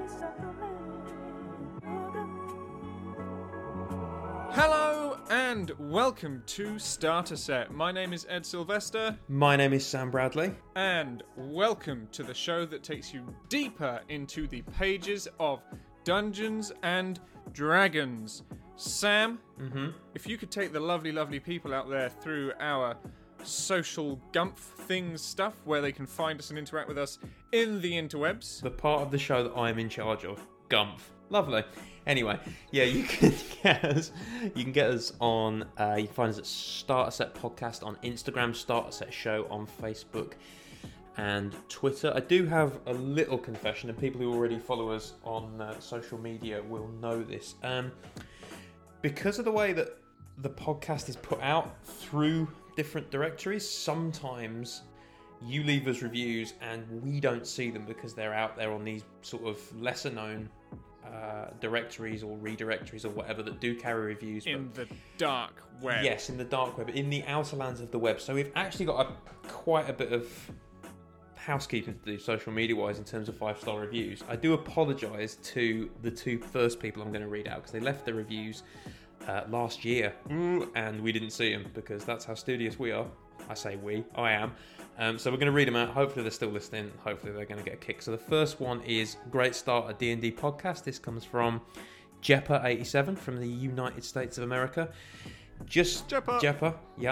Hello and welcome to Starter Set. My name is Ed Sylvester. My name is Sam Bradley. And welcome to the show that takes you deeper into the pages of Dungeons and Dragons. Sam, if you could take the lovely, lovely people out there through our social Gumph things stuff where they can find us and interact with us in the interwebs. The part of the show that I'm in charge of. Gumph. Lovely. Anyway, yeah, you can get us on, you can find us at Starter Set Podcast on Instagram, Starter Set Show on Facebook and Twitter. I do have a little confession, and people who already follow us on social media will know this. Because of the way that the podcast is put out through different directories, sometimes you leave us reviews and we don't see them because they're out there on these sort of lesser known directories or redirectories or whatever that do carry reviews. In the dark web. Yes, in the dark web, in the outer lands of the web. So we've actually got quite a bit of housekeeping to do social media wise in terms of 5-star reviews. I do apologise to the two first people I'm going to read out because they left their reviews last year and we didn't see them because that's how studious we are. I say we, I am. So we're going to read them out. Hopefully they're still listening. Hopefully they're going to get a kick. So the first one is Great Start, a D&D podcast. This comes from Jepper87 from the United States of America. Jepper, yeah.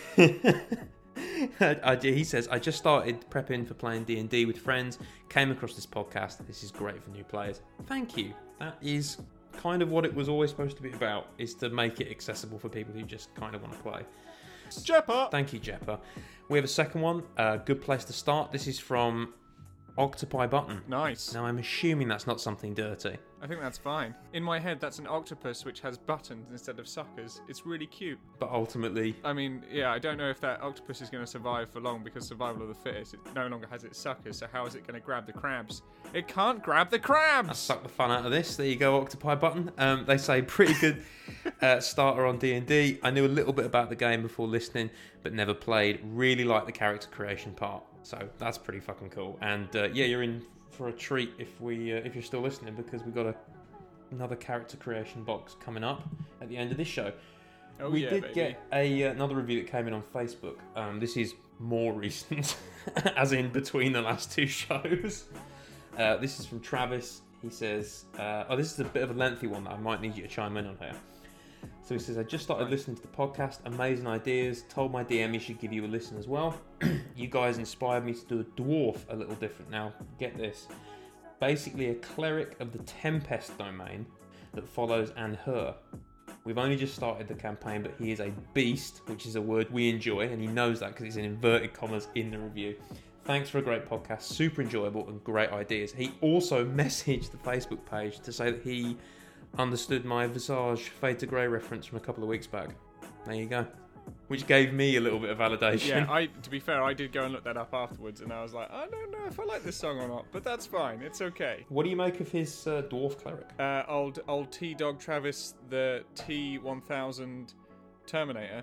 He says, I just started prepping for playing D&D with friends. Came across this podcast. This is great for new players. Thank you. That is kind of what it was always supposed to be about, is to make it accessible for people who just kind of want to play. Jepper! Thank you, Jepper. We have a second one. Good place to start. This is from Octopi Button. Nice. Now, I'm assuming that's not something dirty. I think that's fine. In my head, that's an octopus which has buttons instead of suckers. It's really cute. But ultimately... I mean, yeah, I don't know if that octopus is going to survive for long because survival of the fittest. It no longer has its suckers, so how is it going to grab the crabs? It can't grab the crabs! I sucked the fun out of this. There you go, Octopi Button. They say pretty good starter on D&D. I knew a little bit about the game before listening, but never played. Really like the character creation part. So that's pretty fucking cool. And yeah, you're in for a treat if you're still listening, because we've got another character creation box coming up at the end of this show. We did get another review that came in on Facebook. This is more recent, as in between the last two shows. This is from Travis. He says, this is a bit of a lengthy one that I might need you to chime in on here. So he says, I just started listening to the podcast, amazing ideas, told my DM he should give you a listen as well. You guys inspired me to do a dwarf a little different. Now, get this. Basically a cleric of the Tempest domain that follows Anhur. We've only just started the campaign, but he is a beast, which is a word we enjoy, and he knows that because it's in inverted commas in the review. Thanks for a great podcast, super enjoyable and great ideas. He also messaged the Facebook page to say that he understood my Visage Fade to Grey reference from a couple of weeks back. There you go. Which gave me a little bit of validation. Yeah, to be fair, I did go and look that up afterwards, and I was like, I don't know if I like this song or not, but that's fine. It's okay. What do you make of his dwarf cleric? Old T-Dog Travis, the T-1000 Terminator.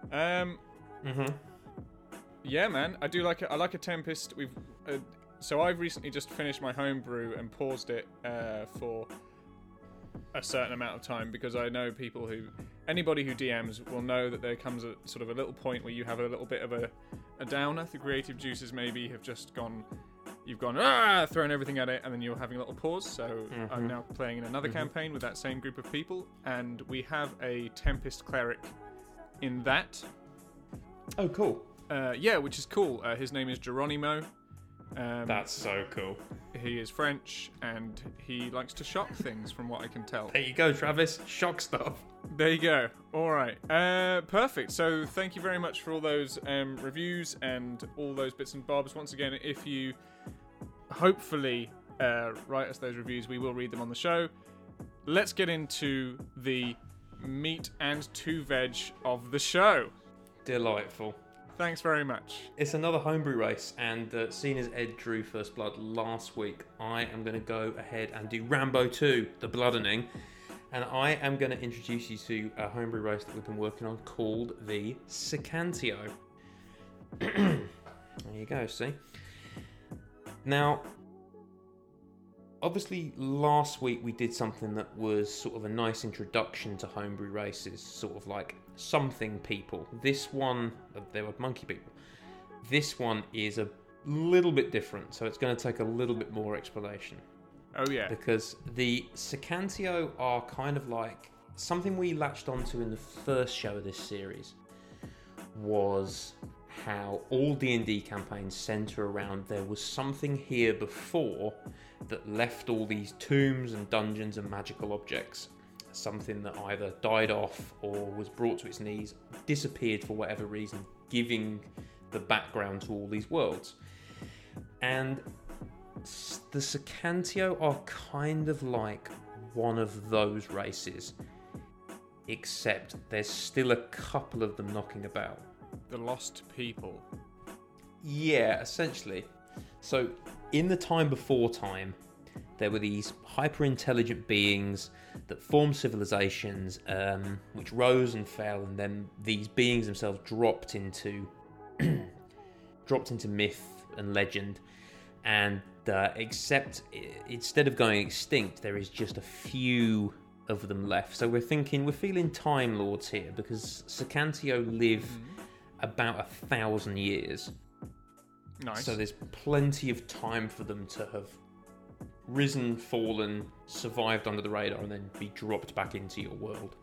Yeah, man, I do like it. I like a Tempest. So I've recently just finished my homebrew and paused it for a certain amount of time, because I know anybody who DMs will know that there comes a sort of a little point where you have a little bit of a downer. The creative juices maybe have just gone, you've gone, thrown everything at it, and then you're having a little pause. So I'm now playing in another campaign with that same group of people, and we have a Tempest cleric in that. Oh, cool. Yeah, which is cool. His name is Geronimo. That's so cool. He is French, and he likes to shock things, from what I can tell. There you go, Travis. Shock stuff. There you go. All right. Perfect. So thank you very much for all those reviews and all those bits and bobs. Once again, if you hopefully write us those reviews, we will read them on the show. Let's get into the meat and two veg of the show. Delightful. Thanks very much. It's another homebrew race, and seeing as Ed drew First Blood last week, I am going to go ahead and do Rambo 2, The Bloodening, and I am going to introduce you to a homebrew race that we've been working on called the Sicantio. There you go, see? Now, obviously last week we did something that was sort of a nice introduction to homebrew races, sort of like something people. This one, they were monkey people. This one is a little bit different, so it's going to take a little bit more explanation. Oh yeah. Because the Secantio are kind of like something we latched onto in the first show of this series was how all D&D campaigns center around there was something here before that left all these tombs and dungeons and magical objects. Something that either died off or was brought to its knees, disappeared for whatever reason, giving the background to all these worlds. And the Secantio are kind of like one of those races, except there's still a couple of them knocking about. The lost people. Yeah, essentially. So, in the time before time, there were these hyper-intelligent beings that formed civilizations, which rose and fell, and then these beings themselves dropped into myth and legend. And except instead of going extinct, there is just a few of them left. So we're feeling Time Lords here, because Secantio live about 1,000 years. Nice. So there's plenty of time for them to have risen, fallen, survived under the radar, and then be dropped back into your world.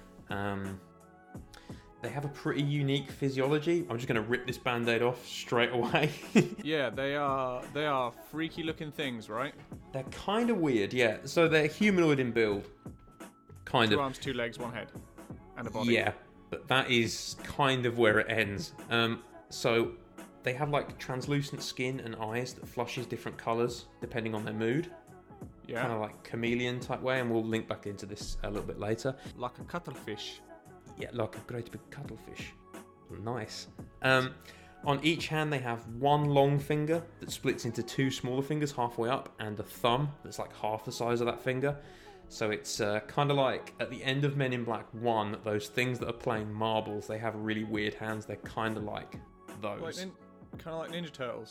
They have a pretty unique physiology. I'm just going to rip this band-aid off straight away. Yeah, they are freaky looking things, right? They're kind of weird, yeah. So they're humanoid in build. Kind of. 2 arms, 2 legs, 1 head. And a body. Yeah, but that is kind of where it ends. So they have like translucent skin and eyes that flushes different colours depending on their mood. Yeah. Kind of like chameleon type way, and we'll link back into this a little bit later. Like a cuttlefish. Yeah, like a great big cuttlefish. Nice. On each hand, they have one long finger that splits into 2 smaller fingers halfway up, and a thumb that's like half the size of that finger. So it's kind of like at the end of Men in Black 1, those things that are playing marbles, they have really weird hands. They're kind of like those. Kind of like Ninja Turtles.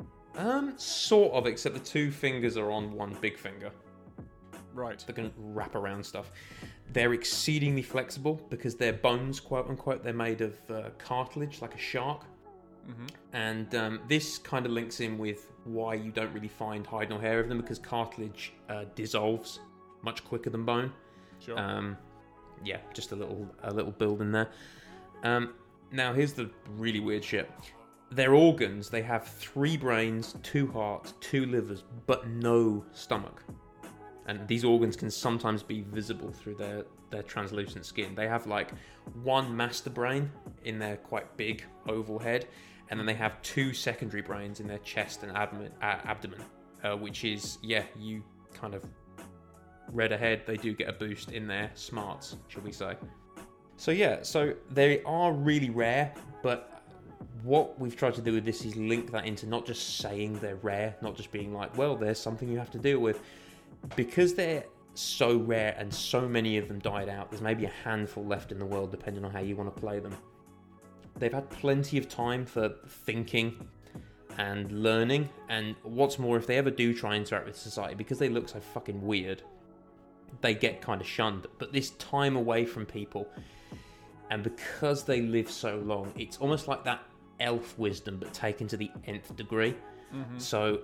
Sort of, except the 2 fingers are on one big finger. Right. That can wrap around stuff. They're exceedingly flexible because their bones, quote unquote, they're made of cartilage, like a shark. Mm-hmm. And this kind of links in with why you don't really find hide nor hair of them, because cartilage dissolves much quicker than bone. Sure. Yeah, just a little build in there. Now here's the really weird shit. Their organs, they have 3 brains, 2 hearts, 2 livers, but no stomach. And these organs can sometimes be visible through their translucent skin. They have like 1 master brain in their quite big oval head, and then they have 2 secondary brains in their chest and abdomen, which is, yeah, you kind of read ahead, they do get a boost in their smarts, shall we say. So yeah, so they are really rare, but what we've tried to do with this is link that into not just saying they're rare, not just being like, well, there's something you have to deal with. Because they're so rare and so many of them died out, there's maybe a handful left in the world depending on how you want to play them. They've had plenty of time for thinking and learning, and what's more, if they ever do try and interact with society, because they look so fucking weird, they get kind of shunned. But this time away from people, and because they live so long, it's almost like that elf wisdom but taken to the nth degree. Mm-hmm. So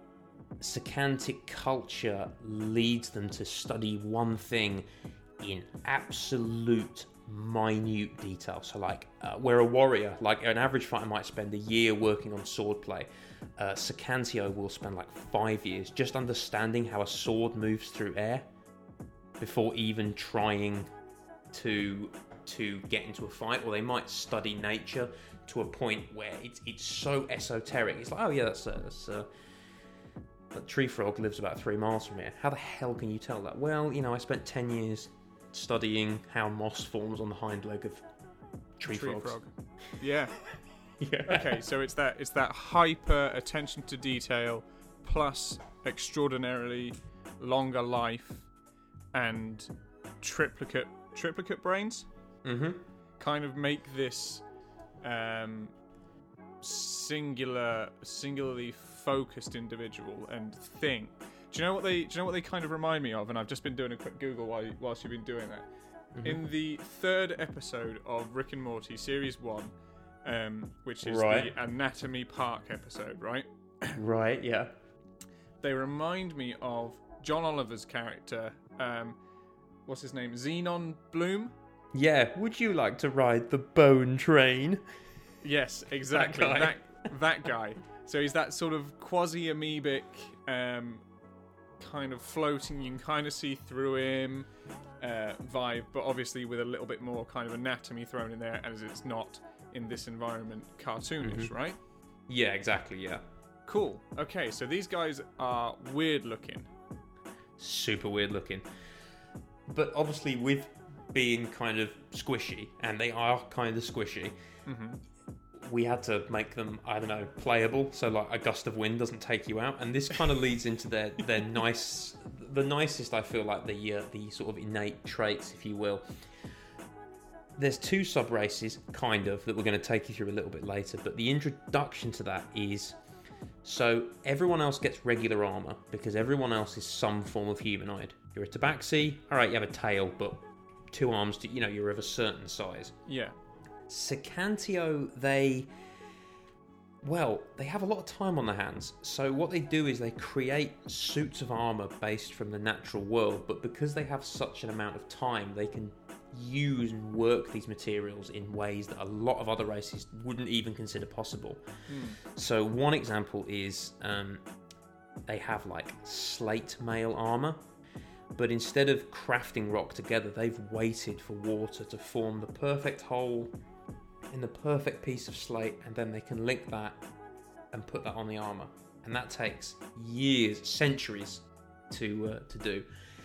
Secantic culture leads them to study one thing in absolute minute detail. So like where a warrior, like an average fighter might spend a year working on swordplay, Secantio will spend like 5 years just understanding how a sword moves through air before even trying to get into a fight. Or they might study nature to a point where it's so esoteric. It's like, oh yeah, that's that tree frog lives about 3 miles from here. How the hell can you tell that? Well, you know, I spent 10 years studying how moss forms on the hind leg of tree frogs. Frog. Yeah. Yeah. Okay, so it's that hyper attention to detail plus extraordinarily longer life and triplicate brains. Mm-hmm. Kind of make this singularly focused individual and think Do you know what they kind of remind me of? And I've just been doing a quick Google whilst you've been doing that. Mm-hmm. In the 3rd episode of Rick and Morty Series 1, which is the Anatomy Park episode, right? Right, yeah. They remind me of John Oliver's character, what's his name? Xenon Bloom? Yeah, would you like to ride the bone train? Yes, exactly. That guy. So he's that sort of quasi-amoebic, kind of floating, you can kind of see through him vibe, but obviously with a little bit more kind of anatomy thrown in there, as it's not in this environment cartoonish, right? Yeah, exactly, yeah. Cool. Okay, so these guys are weird looking. Super weird looking. But obviously with being kind of squishy, and they are kind of squishy, we had to make them, I don't know, playable, so like a gust of wind doesn't take you out. And this kind of leads into the nicest, I feel like, the sort of innate traits, if you will. There's 2 sub-races, kind of, that we're going to take you through a little bit later, but the introduction to that is, so everyone else gets regular armor, because everyone else is some form of humanoid. You're a tabaxi, alright, you have a tail, but 2 arms, you're of a certain size. Yeah. Secantio, they have a lot of time on their hands. So what they do is they create suits of armor based from the natural world, but because they have such an amount of time, they can use and work these materials in ways that a lot of other races wouldn't even consider possible. So one example is they have like slate mail armor, but instead of crafting rock together, they've waited for water to form the perfect hole in the perfect piece of slate, and then they can link that and put that on the armor, and that takes years, centuries to do.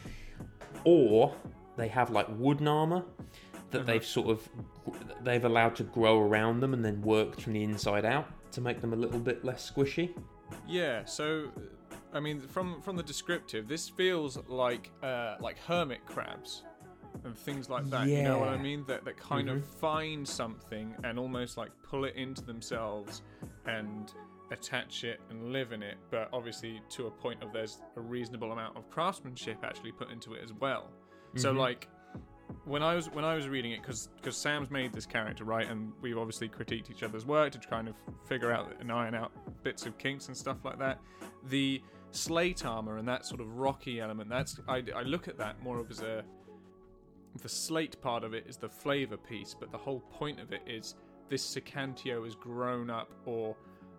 Or they have like wooden armor that they've allowed to grow around them and then worked from the inside out to make them a little bit less squishy. Yeah, so I mean, from the descriptive, this feels like hermit crabs and things like that. Yeah. You know what I mean? That kind of find something and almost like pull it into themselves and attach it and live in it. But obviously, to a point of there's a reasonable amount of craftsmanship actually put into it as well. So like when I was reading it, because Sam's made this character, right, and we've obviously critiqued each other's work to kind of figure out and iron out bits of kinks and stuff like that. The slate armor and that sort of rocky element, I look at that more of as the slate part of it is the flavor piece, but the whole point of it is this Secantio has grown up, or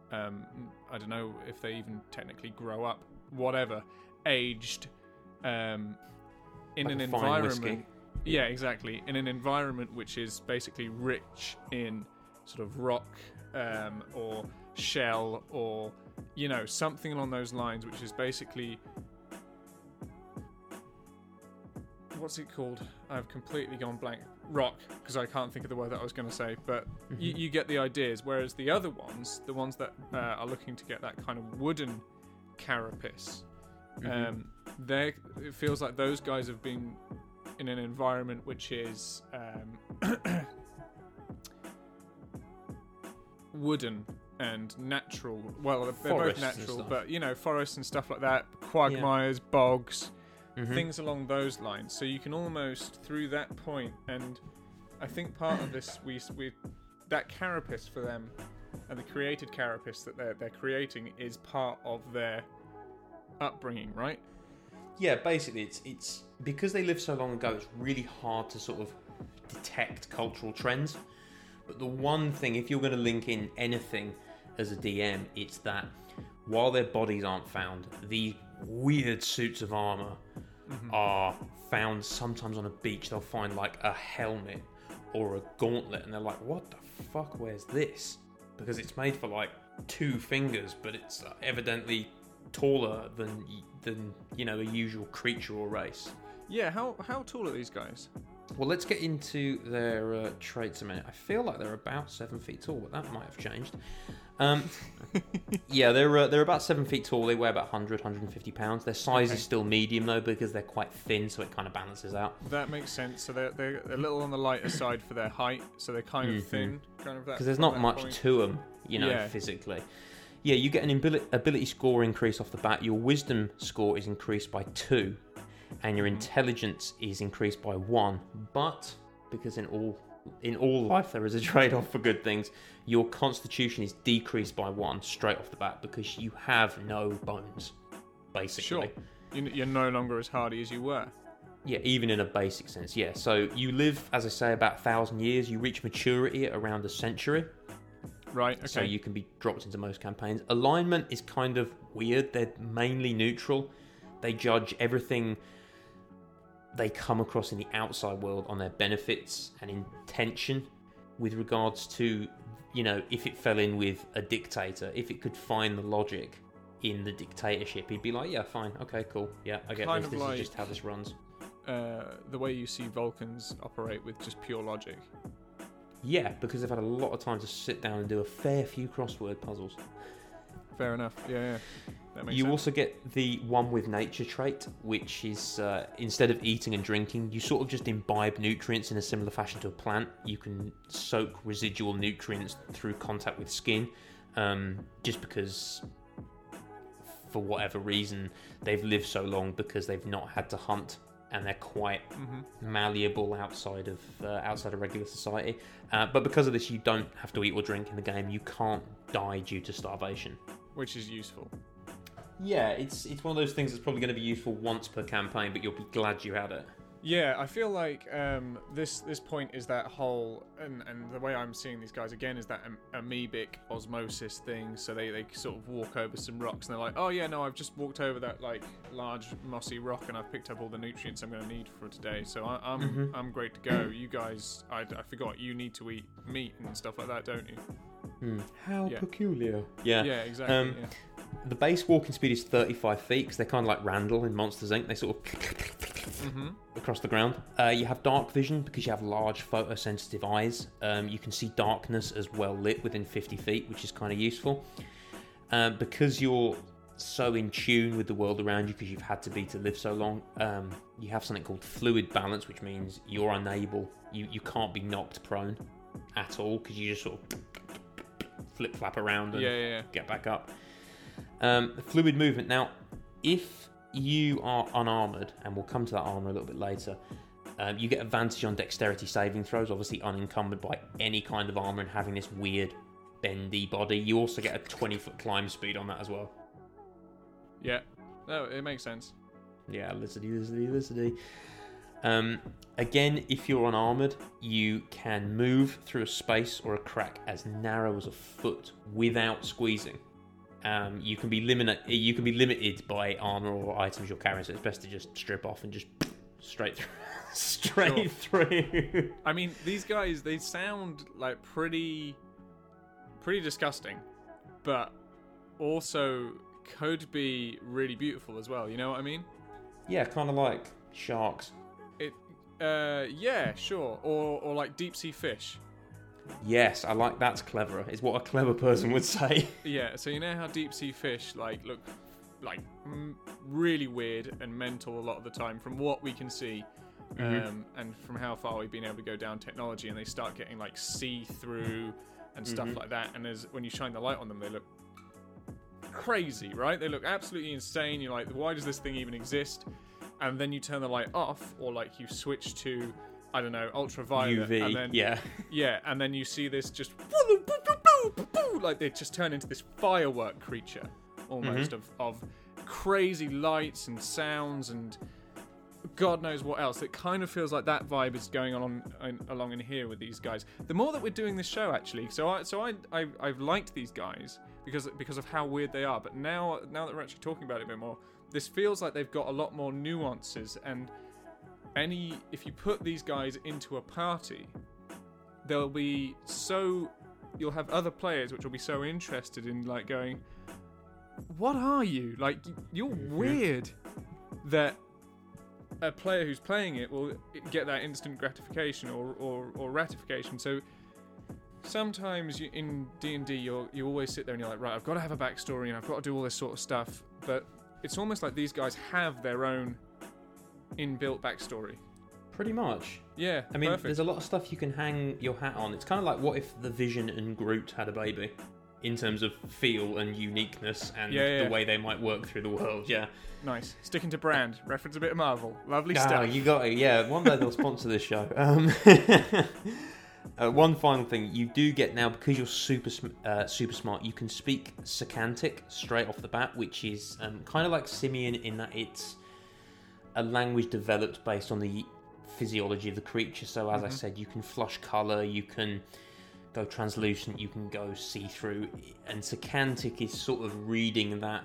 I don't know if they even technically grow up, whatever, aged in like an environment. Whiskey. Yeah, exactly. In an environment which is basically rich in sort of rock or shell, or something along those lines, which is basically, what's it called? I've completely gone blank. Rock, because I can't think of the word that I was going to say, but you get the ideas. Whereas the other ones, the ones that are looking to get that kind of wooden carapace, it feels like those guys have been in an environment which is wooden and natural. Well, they're both natural, but forests and stuff like that, quagmires, bogs, things along those lines. So you can almost, through that point, and I think part of this, we that carapace for them, and the created carapace that they're creating, is part of their upbringing, right? Yeah, basically, it's because they lived so long ago, it's really hard to sort of detect cultural trends. But the one thing, if you're going to link in anything as a DM, it's that while their bodies aren't found, these weird suits of armor are found sometimes on a beach. They'll find like a helmet or a gauntlet, and they're like, what the fuck, where's this? Because it's made for like 2 fingers, but it's evidently taller than a usual creature or race. Yeah, how tall are these guys? Well, let's get into their traits a minute. I feel like they're about 7 feet tall, but that might have changed. Yeah, they're about 7 feet tall. They weigh about 150 pounds. Their size is still medium though, because they're quite thin, so it kind of balances out. That makes sense. So they're a little on the lighter side for their height, so they're kind of thin, kind of that. Because there's not much to them, physically. Yeah, you get an ability score increase off the bat. Your wisdom score is increased by 2, and your intelligence is increased by 1. But because in all life there is a trade-off for good things, your constitution is decreased by 1 straight off the bat because you have no bones, basically. Sure. You're no longer as hardy as you were. Yeah, even in a basic sense, yeah. So you live, as I say, about 1,000 years. You reach maturity at around a century. Right, okay. So you can be dropped into most campaigns. Alignment is kind of weird. They're mainly neutral. They judge everything they come across in the outside world on their benefits and intention with regards to, if it fell in with a dictator, if it could find the logic in the dictatorship, he'd be like, yeah, fine, okay, cool, yeah, I get this. This is just how this runs. The way you see Vulcans operate with just pure logic. Yeah, because they've had a lot of time to sit down and do a fair few crossword puzzles. Fair enough. Yeah. That makes you sense. also get the one with nature trait, which is instead of eating and drinking, you sort of just imbibe nutrients in a similar fashion to a plant. You can soak residual nutrients through contact with skin, just because, for whatever reason, they've lived so long because they've not had to hunt. And they're quite malleable outside of regular society. But because of this, you don't have to eat or drink in the game. You can't die due to starvation. Which is useful. Yeah, it's one of those things that's probably going to be useful once per campaign, but you'll be glad you had it. Yeah, I feel like this point is that whole, and the way I'm seeing these guys again is that amoebic osmosis thing. So they sort of walk over some rocks and they're like, oh yeah, no, I've just walked over that like large mossy rock and I've picked up all the nutrients I'm going to need for today. So I'm great to go. You guys, I forgot, you need to eat meat and stuff like that, don't you? How peculiar. Yeah. Yeah, exactly. The base walking speed is 35 feet because they're kind of like Randall in Monsters Inc. They sort of across the ground. You have dark vision because you have large photosensitive eyes. You can see darkness as well lit within 50 feet, which is kind of useful. Because you're so in tune with the world around you because you've had to be to live so long, you have something called fluid balance, which means you're unable, you can't be knocked prone at all because you just sort of flip-flap around and get back up. Fluid movement. Now, if you are unarmoured, and we'll come to that armour a little bit later, you get advantage on dexterity saving throws, obviously unencumbered by any kind of armour and having this weird bendy body. You also get a 20-foot climb speed on that as well. Yeah, no, it makes sense. Yeah, lizardy. Again, if you're unarmoured, you can move through a space or a crack as narrow as a foot without squeezing. You can be limited by armor or items you're carrying, so it's best to just strip off and just straight through. I mean, these guys, they sound like pretty disgusting, but also could be really beautiful as well. You know what I mean? Yeah, kind of like sharks. Yeah, sure, or like deep sea fish. Yes, I like that's clever. Is what a clever person would say. Yeah, so you know how deep sea fish look like really weird and mental a lot of the time from what we can see, and from how far we've been able to go down technology, and they start getting like see-through and stuff like that. And when you shine the light on them, they look crazy, right? They look absolutely insane. You're like, why does this thing even exist? And then you turn the light off, or like you switch to, I don't know, ultraviolet, UV, and then yeah, and then you see this just like they just turn into this firework creature almost of crazy lights and sounds and God knows what else. It kind of feels like that vibe is going along in here with these guys. The more that we're doing this show, actually, I've liked these guys because of how weird they are. But now that we're actually talking about it a bit more, this feels like they've got a lot more nuances. And if you put these guys into a party, you'll have other players which will be so interested in like going, what are you? Like, you're weird. That a player who's playing it will get that instant gratification or ratification. So sometimes in D&D you always sit there and you're like, right, I've got to have a backstory and I've got to do all this sort of stuff. But it's almost like these guys have their own inbuilt backstory. Pretty much. Yeah, I mean, perfect. There's a lot of stuff you can hang your hat on. It's kind of like, what if the Vision and Groot had a baby? in terms of feel and uniqueness and Yeah. the way they might work through the world. Yeah. Nice. Sticking to brand. Reference a bit of Marvel. Lovely Oh, stuff. you got it. Yeah, one day they'll sponsor this show. One final thing, you do get now, because you're super smart, you can speak Sacantic straight off the bat, which is kind of like Simian in that it's a language developed based on the physiology of the creature. So as I said, you can flush colour, you can go translucent, you can go see-through, and Sacantic is sort of reading that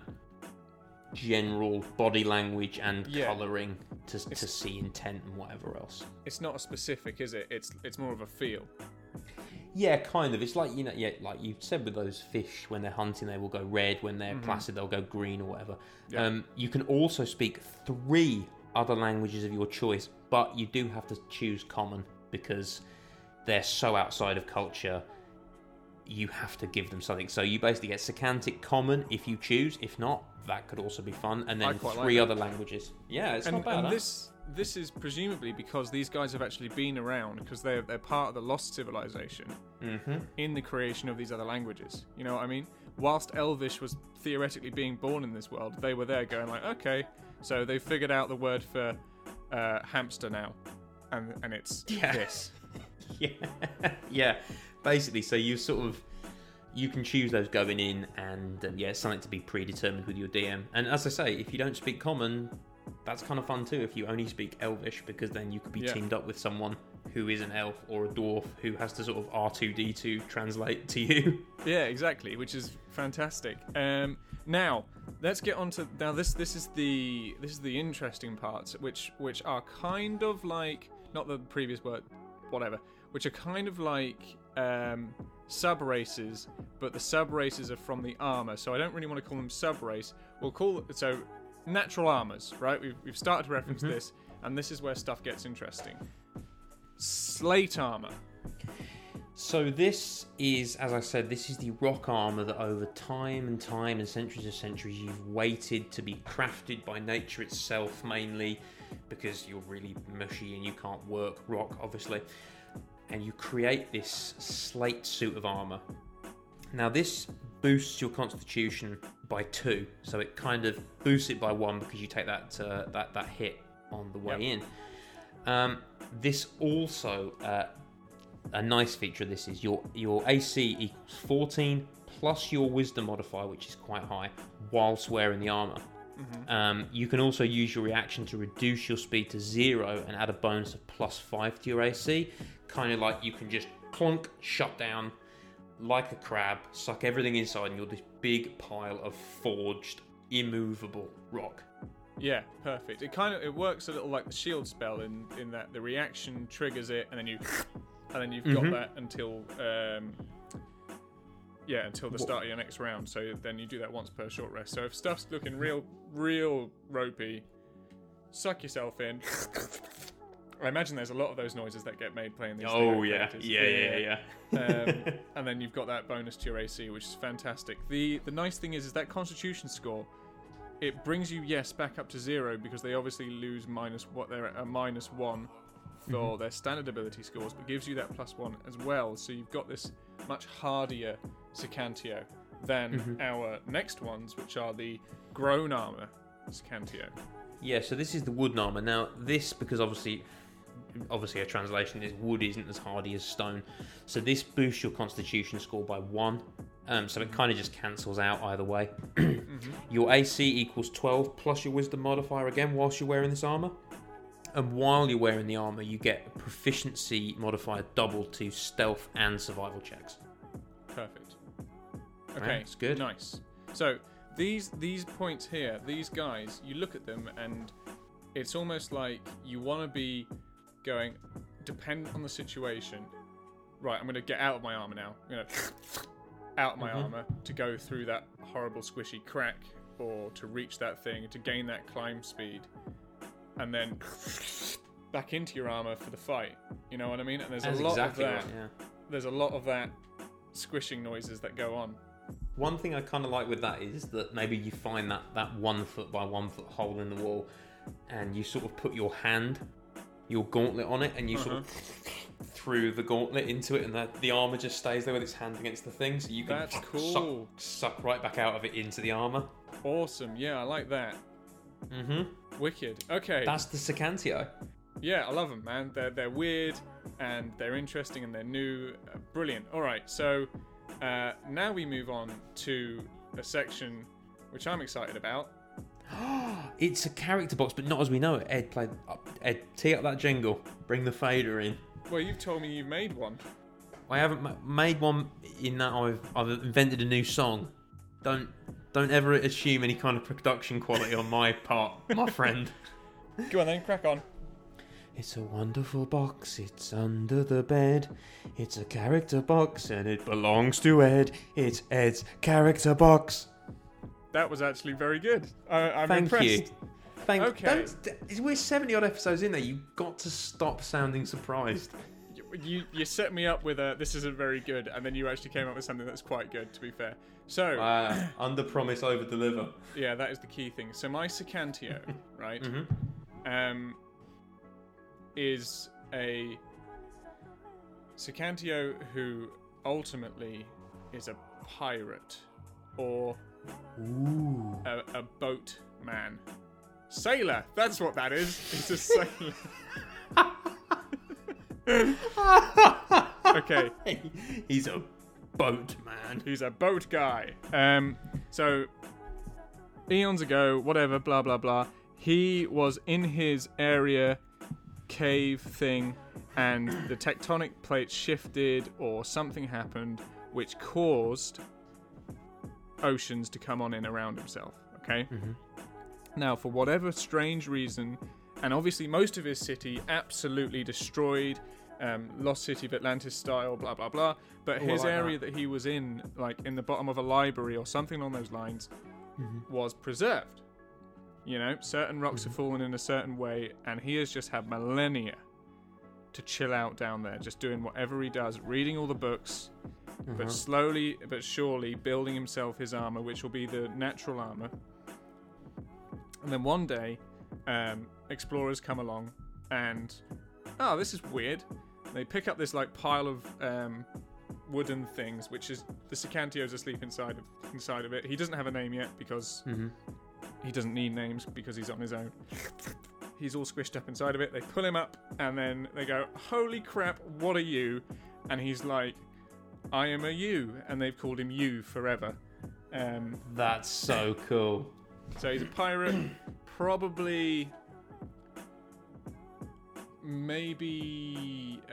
general body language and colouring to see intent and whatever else. It's not a specific, is it? It's more of a feel. Yeah, kind of. It's like, you know, yeah, like you said with those fish, when they're hunting, they will go red. When they're placid, they'll go green or whatever. Yeah. You can also speak 3 other languages of your choice, but you do have to choose common because they're so outside of culture. You have to give them something. So you basically get Sacantic common if you choose. If not, that could also be fun. And then 3 other languages. Yeah, it's not bad. And this is presumably because these guys have actually been around, because they're part of the lost civilization in the creation of these other languages. You know what I mean? Whilst Elvish was theoretically being born in this world, they were there going like, okay, so they've figured out the word for hamster now, and it's this. Yeah. Basically, so you can choose those going in, and it's something to be predetermined with your DM. And as I say, if you don't speak common, that's kind of fun too. If you only speak Elvish, because then you could be teamed up with someone who is an elf or a dwarf who has to sort of R2D2 translate to you. Yeah, exactly, which is fantastic. Now let's get on to this is the interesting parts, which are kind of like, not the previous word, whatever, which are kind of like sub-races, but the sub-races are from the armor, so I don't really want to call them sub-race. We'll call it, so, natural armors, right? We've started to reference this, and this is where stuff gets interesting. Slate armor. So this is, as I said, this is the rock armor that over time and centuries of centuries you've waited to be crafted by nature itself, mainly because you're really mushy and you can't work rock, obviously. And you create this slate suit of armor. Now this boosts your constitution by 2, so it kind of boosts it by 1 because you take that hit on the way in. This also, a nice feature of this is your AC equals 14 plus your wisdom modifier, which is quite high, whilst wearing the armor. You can also use your reaction to reduce your speed to 0 and add a bonus of +5 to your AC. Kind of like you can just clunk, shut down like a crab, suck everything inside, and you're this big pile of forged, immovable rock. Yeah, perfect. It works a little like the shield spell in that the reaction triggers it, and then you've got that until the start of your next round. So then you do that once per short rest. So if stuff's looking real ropey, suck yourself in. I imagine there's a lot of those noises that get made playing these. Oh yeah. And then you've got that bonus to your AC, which is fantastic. The nice thing is that Constitution score, it brings you back up to 0 because they obviously lose they're at a -1 for their standard ability scores, but gives you that +1 as well. So you've got this much hardier Sicantio than our next ones, which are the grown armor Sicantio. Yeah, so this is the wooden armor. Now this, because obviously a translation is wood isn't as hardy as stone, so this boosts your constitution score by 1, so it kind of just cancels out either way. Your AC equals 12 plus your wisdom modifier again whilst you're wearing this armor, and while you're wearing the armor you get a proficiency modifier doubled to stealth and survival checks. Perfect. Okay, right, that's good. Nice. So these points here, these guys, you look at them and it's almost like you want to be going, dependent on the situation, right, I'm going to get out of my armor now. I'm going to out of my armor to go through that horrible squishy crack, or to reach that thing, to gain that climb speed, and then back into your armor for the fight. You know what I mean? And there's a lot of that. Right, yeah. There's a lot of that squishing noises that go on. One thing I kind of like with that is that maybe you find that 1 foot by 1 foot hole in the wall, and you sort of put your hand, your gauntlet on it, and you sort of through the gauntlet into it, and the armor just stays there with its hand against the thing, so you can That's cool. suck right back out of it into the armor. Awesome. Yeah, I like that. Wicked. Okay. That's the Secantio. Yeah, I love them, man. They're weird, and they're interesting, and they're new. Brilliant. All right, so now we move on to a section which I'm excited about. It's a character box, but not as we know it. Ed, tee up that jingle. Bring the fader in. Well, you've told me you've made one. I haven't made one in that I've invented a new song. Don't ever assume any kind of production quality on my part, my friend. Go on then, crack on. It's a wonderful box, it's under the bed. It's a character box and it belongs to Ed. It's Ed's character box. That was actually very good. I'm Thank impressed. you. Okay. We're 70 odd episodes in there. You've got to stop sounding surprised. You set me up with this isn't very good, and then you actually came up with something that's quite good, to be fair. So Under promise, over deliver. yeah, that is the key thing. So my Secantio, right, is a Secantio who ultimately is a pirate or a boatman. Sailor, that's what that is. It's a sailor. Okay. He's a boatman. He's a boat guy. So eons ago, whatever, blah blah blah, he was in his area cave thing, and the tectonic plates shifted or something happened which caused oceans to come on in around himself. Okay. Now, for whatever strange reason, and obviously most of his city absolutely destroyed, lost city of Atlantis style, blah blah blah, but his area that he was in, like in the bottom of a library or something along those lines, was preserved. You know, certain rocks have fallen in a certain way, and he has just had millennia to chill out down there, just doing whatever he does, reading all the books, but slowly but surely building himself his armor, which will be the natural armor. And then one day, explorers come along and, oh, this is weird. They pick up this like pile of wooden things, which is the Secantio's asleep inside of it. He doesn't have a name yet because he doesn't need names because he's on his own. He's all squished up inside of it. They pull him up and then they go, "Holy crap, what are you?" And he's like, "I am a you," and they've called him You forever. That's so cool. So he's a pirate, probably, maybe,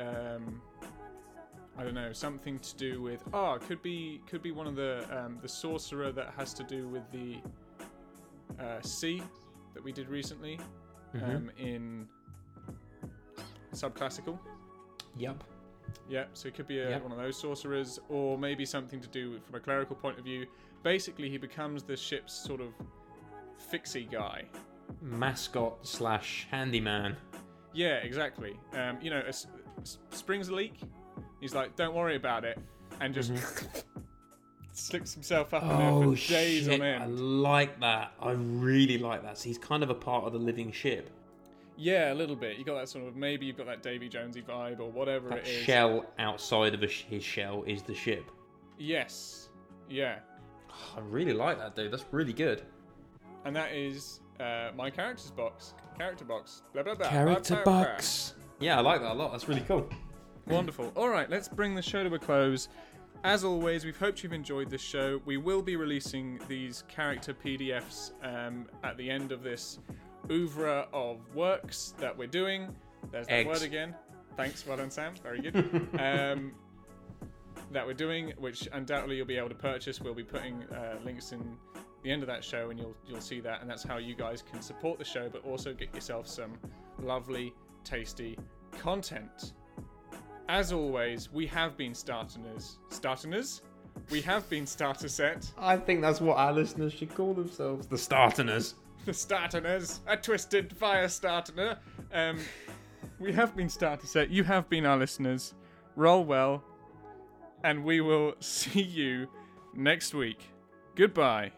I don't know, something to do with. Oh, it could be one of the sorcerer that has to do with the sea that we did recently in subclassical. Yep. Yeah, so it could be one of those sorcerers, or maybe something to do with, from a clerical point of view. Basically, he becomes the ship's sort of fixie guy, mascot / handyman. Yeah, exactly. You know, springs a leak. He's like, "Don't worry about it," and just slicks himself up in there for days on end. I like that. I really like that. So he's kind of a part of the living ship. Yeah, a little bit. You got that sort of, maybe you've got that Davy Jonesy vibe or whatever that it is. Shell outside of his shell is the ship. Yes. Yeah. I really like that, dude. That's really good. And that is my character box. Blah, blah, blah. Character box. Yeah, I like that a lot. That's really cool. Wonderful. All right, let's bring the show to a close. As always, we've hoped you've enjoyed this show. We will be releasing these character PDFs at the end of this oeuvre of works that we're doing. There's that word again. Thanks, well done, Sam. Very good. That we're doing, which undoubtedly you'll be able to purchase. We'll be putting links in the end of that show, and you'll see that, and that's how you guys can support the show, but also get yourself some lovely, tasty content. As always, we have been Starteners? We have been Starter Set. I think that's what our listeners should call themselves. The Starteners. The Starteners. A twisted fire starter. We have been Starter Set. You have been our listeners. Roll well. And we will see you next week. Goodbye.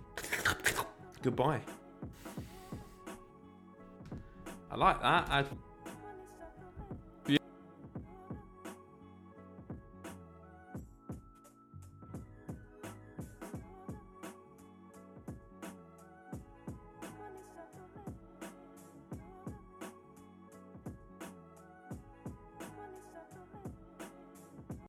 Goodbye. I like that.